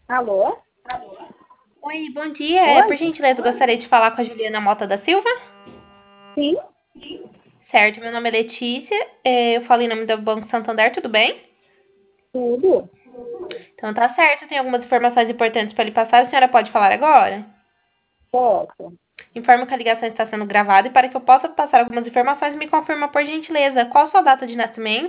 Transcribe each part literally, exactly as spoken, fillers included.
Alô? Oi, bom dia. É, Oi? por gentileza, gostaria de falar com a Juliana Mota da Silva. Sim, Certo, meu nome é Letícia. é, Eu falo em nome do Banco Santander, tudo bem? tudo. Então tá certo, tem algumas informações importantes para lhe passar. A senhora pode falar agora? Posso. Informo que a ligação está sendo gravada e para que eu possa passar algumas informações, me confirma por gentileza qual a sua data de nascimento.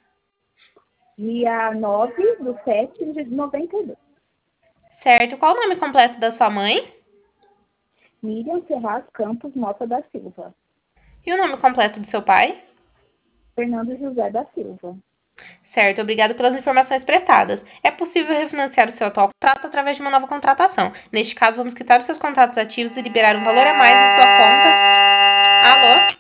Dia nove do sete de noventa e dois. Certo, qual o nome completo da sua mãe? Miriam Ferraz Campos Mota da Silva. E o nome completo do seu pai? Fernando José da Silva. Certo, obrigado pelas informações prestadas. É possível refinanciar o seu atual contrato através de uma nova contratação. Neste caso, vamos quitar os seus contratos ativos e liberar um valor a mais em sua conta. Alô?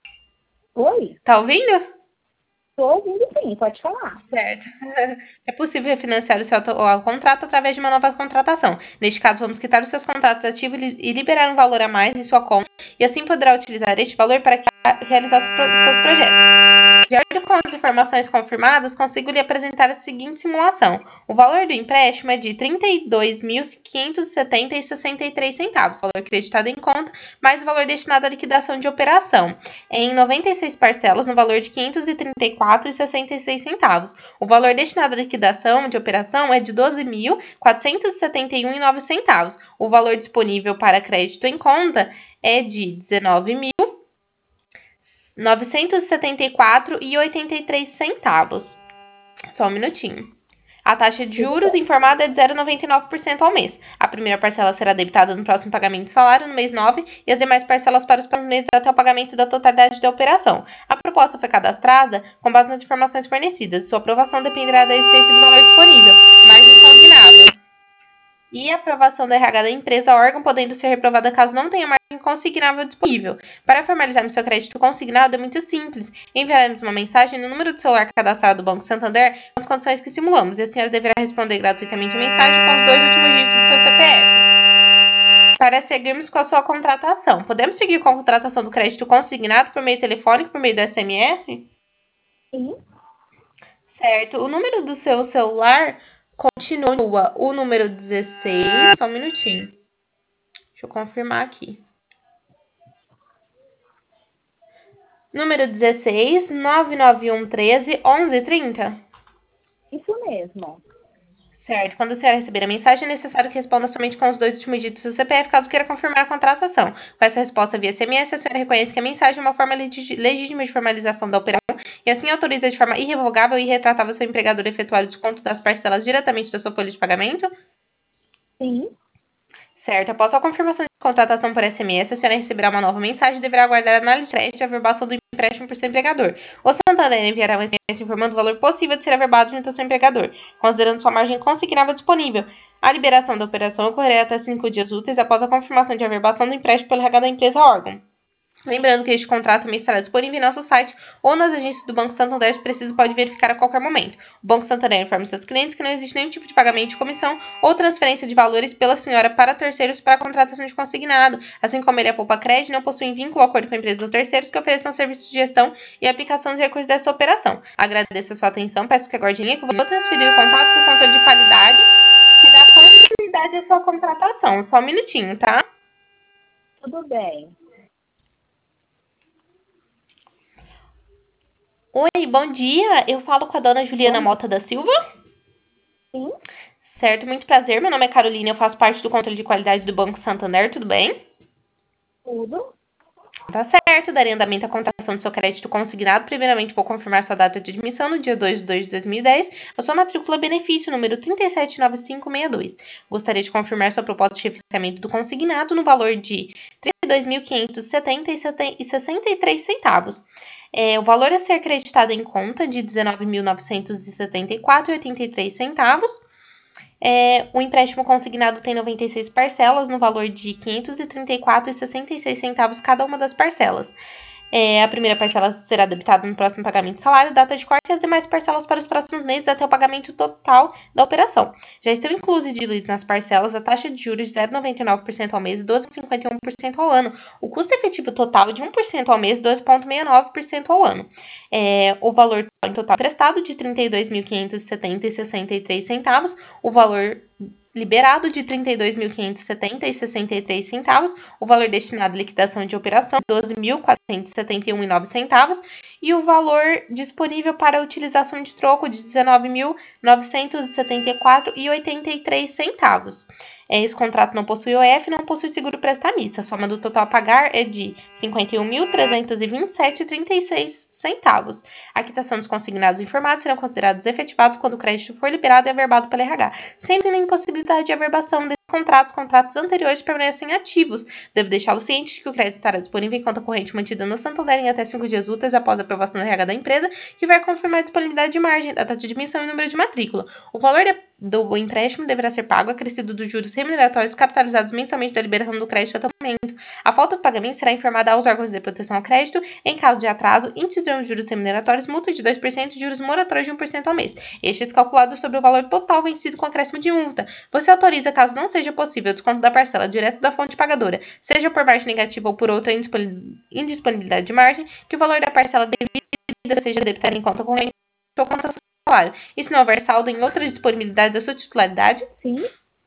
Oi? Tá ouvindo? Estou ouvindo sim, pode falar. Certo. É possível refinanciar o seu atual contrato através de uma nova contratação. Neste caso, vamos quitar os seus contratos ativos e liberar um valor a mais em sua conta, e assim poderá utilizar este valor para realizar os seus projetos. De acordo com as informações confirmadas, consigo lhe apresentar a seguinte simulação. O valor do empréstimo é de trinta e dois mil quinhentos e setenta e sessenta e três centavos, valor creditado em conta, mais o valor destinado à liquidação de operação, em noventa e seis parcelas no valor de quinhentos e trinta e quatro reais e sessenta e seis centavos. O valor destinado à liquidação de operação é de doze mil quatrocentos e setenta e um reais e nove centavos. O valor disponível para crédito em conta é de dezenove mil novecentos e setenta e quatro reais e oitenta e três centavos. Só um minutinho. A taxa de Tudo juros bem. informada é de zero vírgula noventa e nove por cento ao mês. A primeira parcela será debitada no próximo pagamento de salário, no mês nove, e as demais parcelas para os próximos meses até o pagamento da totalidade da operação. A proposta foi cadastrada com base nas informações fornecidas. Sua aprovação dependerá da existência de valor disponível, margem consignável e a aprovação da R H da empresa, órgão, podendo ser reprovada caso não tenha margem consignável disponível. Para formalizarmos seu crédito consignado é muito simples. Enviaremos uma mensagem no número do celular cadastrado do Banco Santander com as condições que simulamos, e a senhora deverá responder gratuitamente a mensagem com os dois últimos dígitos do seu C P F. Para seguirmos com a sua contratação, podemos seguir com a contratação do crédito consignado por meio telefônico, por meio do S M S? Sim, Certo. O número do seu celular continua o número dezesseis. Só um minutinho. Deixa eu confirmar aqui. Número dezesseis, nove nove um treze, onze trinta. isso mesmo. Certo. Quando a senhora receber a mensagem, é necessário que responda somente com os dois últimos dígitos do C P F, caso queira confirmar a contratação. Com essa resposta via S M S, a senhora reconhece que a mensagem é uma forma legítima de formalização da operação e assim autoriza de forma irrevogável e irretratável seu empregador a efetuar o desconto das parcelas diretamente da sua folha de pagamento. Sim, Certo. Após a confirmação de contratação por S M S, a senhora receberá uma nova mensagem e deverá aguardar a análise de crédito e a averbação do empréstimo por seu empregador. O Santander enviará um S M S informando o valor possível de ser averbado junto ao seu empregador, considerando sua margem consignável disponível. A liberação da operação ocorrerá até cinco dias úteis após a confirmação de averbação do empréstimo pelo R H da empresa órgão. Lembrando que este contrato também estará disponível em nosso site ou nas agências do Banco Santander, se preciso, pode verificar a qualquer momento. O Banco Santander informa seus clientes que não existe nenhum tipo de pagamento de comissão ou transferência de valores pela senhora para terceiros para a contratação de consignado, assim como ele é poupa crédito, não possui vínculo ou acordo com empresas ou terceiros que ofereçam serviços de gestão e aplicação de recursos dessa operação. Agradeço a sua atenção, peço que aguarde em linha que eu vou transferir o contato para o controle de qualidade que dá continuidade à sua contratação. Só um minutinho, tá? tudo bem. Oi, bom dia. Eu falo com a dona Juliana Bom dia. Mota da Silva. Sim, Certo, muito prazer. Meu nome é Carolina, eu faço parte do controle de qualidade do Banco Santander, tudo bem? tudo. Tá certo, darei andamento à contratação do seu crédito consignado. Primeiramente, vou confirmar sua data de admissão no dia dois de dois de dois mil e dez, a sua matrícula benefício número trinta e sete nove cinco seis dois. Gostaria de confirmar sua proposta de refinanciamento do consignado no valor de trinta e dois mil quinhentos e setenta e sessenta e três centavos. É, o valor a ser acreditado em conta de dezenove mil novecentos e setenta e quatro reais e oitenta e três centavos. É, o empréstimo consignado tem noventa e seis parcelas no valor de quinhentos e trinta e quatro reais e sessenta e seis centavos cada uma das parcelas. É, a primeira parcela será debitada no próximo pagamento de salário, data de corte, e as demais parcelas para os próximos meses até o pagamento total da operação. Já estão inclusos e diluídos nas parcelas a taxa de juros de zero vírgula noventa e nove por cento ao mês e doze vírgula cinquenta e um por cento ao ano. O custo efetivo total de um por cento ao mês e doze vírgula sessenta e nove por cento ao ano. É, o valor em total emprestado de trinta e dois mil quinhentos e setenta e sessenta e três centavos. O valor liberado de trinta e dois mil quinhentos e setenta reais e sessenta e três centavos, o valor destinado à liquidação de operação doze mil quatrocentos e setenta e um reais e nove centavos e o valor disponível para a utilização de troco de dezenove mil novecentos e setenta e quatro reais e oitenta e três centavos. Esse contrato não possui O F e não possui seguro prestamista. A soma do total a pagar é de cinquenta e um mil trezentos e vinte e sete reais e trinta e seis centavos. A quitação dos consignados informados serão considerados efetivados quando o crédito for liberado e averbado pela R H. Sempre na impossibilidade de averbação desses contratos, contratos anteriores permanecem ativos. Devo deixá-lo ciente de que o crédito estará disponível em conta corrente mantida no Santander em até cinco dias úteis após a aprovação da R H da empresa, que vai confirmar a disponibilidade de margem, data de admissão e número de matrícula. O valor de do empréstimo deverá ser pago acrescido dos juros remuneratórios capitalizados mensalmente da liberação do crédito até o momento. A falta do pagamento será informada aos órgãos de proteção ao crédito em caso de atraso, índice de juros remuneratórios, multa de dois por cento e juros moratórios de um por cento ao mês. Estes calculados sobre o valor total vencido com acréscimo de multa. Você autoriza, caso não seja possível, o desconto da parcela direto da fonte pagadora, seja por margem negativa ou por outra indisponibilidade de margem, que o valor da parcela devida seja debitado em conta corrente ou conta salário. E se não houver saldo em outra disponibilidade da sua titularidade? Sim.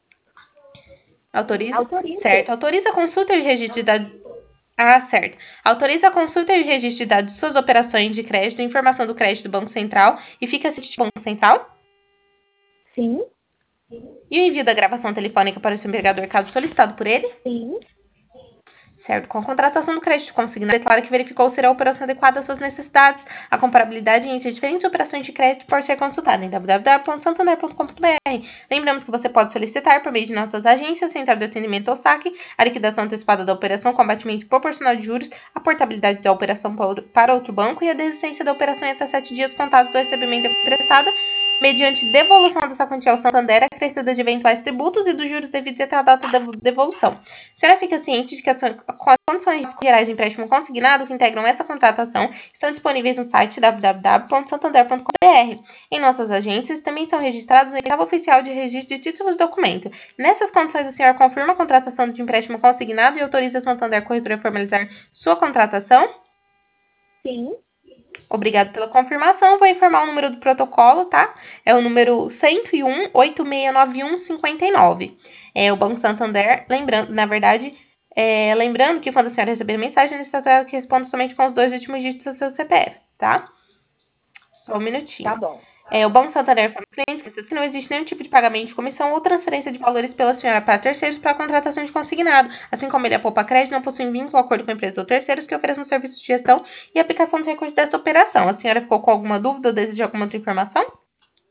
Autoriza? Autoriza. Certo. Autoriza a consulta e registro de dados. Ah, certo. Autoriza a consulta e registro de dados de suas operações de crédito, informação do crédito do Banco Central e fica ciente do Banco Central? Sim. E o envio da gravação telefônica para o seu empregador, caso solicitado por ele? Sim. Certo. Com a contratação do crédito consignado, declara que verificou ser a operação adequada às suas necessidades. A comparabilidade entre as diferentes operações de crédito pode ser consultada em w w w ponto santander ponto com ponto b r. Lembramos que você pode solicitar, por meio de nossas agências, central de atendimento ou saque, a liquidação antecipada da operação com abatimento proporcional de juros, a portabilidade da operação para outro banco e a desistência da operação em até sete dias contados do recebimento emprestado, mediante devolução dessa quantia ao Santander, acrescida de eventuais tributos e dos juros devidos até a data da devolução. A senhora fica ciente de que as condições gerais de empréstimo consignado que integram essa contratação estão disponíveis no site w w w ponto santander ponto com ponto b r. Em nossas agências também são registrados no oitavo oficial de registro de títulos de documento. Nessas condições, a senhora confirma a contratação de empréstimo consignado e autoriza a Santander Corretora a formalizar sua contratação? Sim. Obrigado pela confirmação. Vou informar o número do protocolo, tá? É o número cento e um, oito seis nove um, cinco nove. É o Banco Santander, lembrando, na verdade, é, lembrando que quando a senhora receber a mensagem, é necessário que responda somente com os dois últimos dígitos do seu C P F, tá? Só um minutinho. Tá bom. É, o Banco Santander informa os clientes que não existe nenhum tipo de pagamento de comissão ou transferência de valores pela senhora para terceiros para a contratação de consignado, assim como ele a poupa crédito não possui vínculo ou acordo com empresas ou terceiros que ofereçam serviços de gestão e aplicação de recursos dessa operação. A senhora ficou com alguma dúvida ou deseja alguma outra informação?